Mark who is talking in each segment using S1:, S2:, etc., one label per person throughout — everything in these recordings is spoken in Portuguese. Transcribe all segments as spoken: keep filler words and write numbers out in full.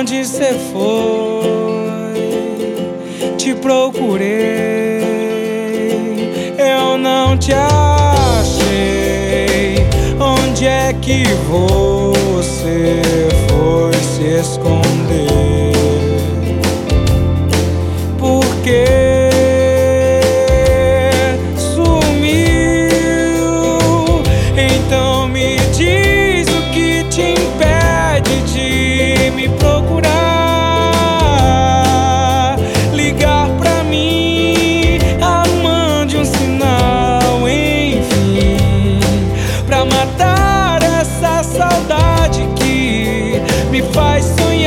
S1: Onde cê foi? Te procurei, eu não te achei. Onde é que você foi se esconder? Por que sumiu? Então me diz o que te impede de me procurar. Ligar pra mim, ah, mande um sinal, enfim, pra matar essa saudade que me faz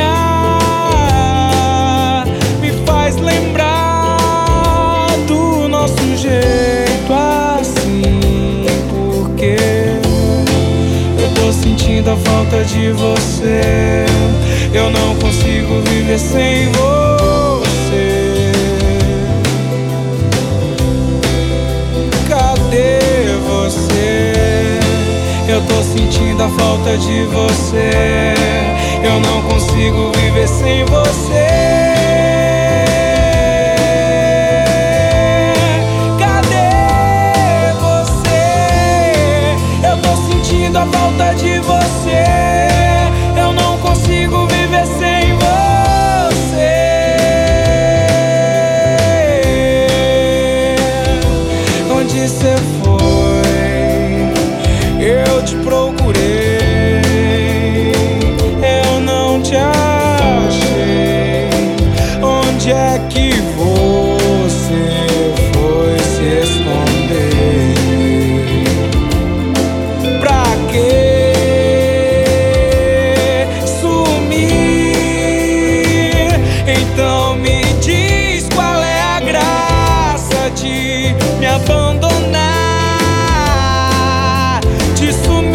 S1: sonhar, me faz lembrar do nosso jeito assim. Porque eu tô sentindo a falta de você, eu não consigo viver sem você. Cadê você? Eu tô sentindo a falta de você, eu não consigo viver sem você. Cadê você? Eu tô sentindo a falta de você, eu não consigo viver sem você. Onde cê foi? Eu te procurei, eu não te achei. Onde é que você foi se esconder? Pra quê sumir? Então me diz qual é a graça de me abandonar, de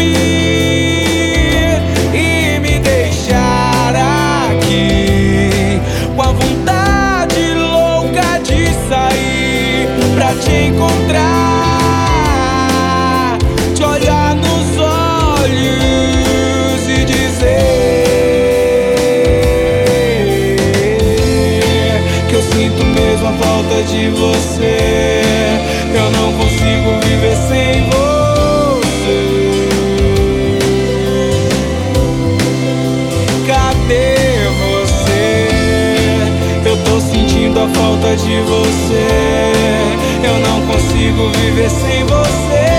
S1: sumir e me deixar aqui com a vontade louca de sair pra te encontrar, te olhar nos olhos e dizer que eu sinto mesmo a falta de você, eu não consigo viver sem você. Cadê você? Eu tô sentindo a falta de você, eu não consigo viver sem você.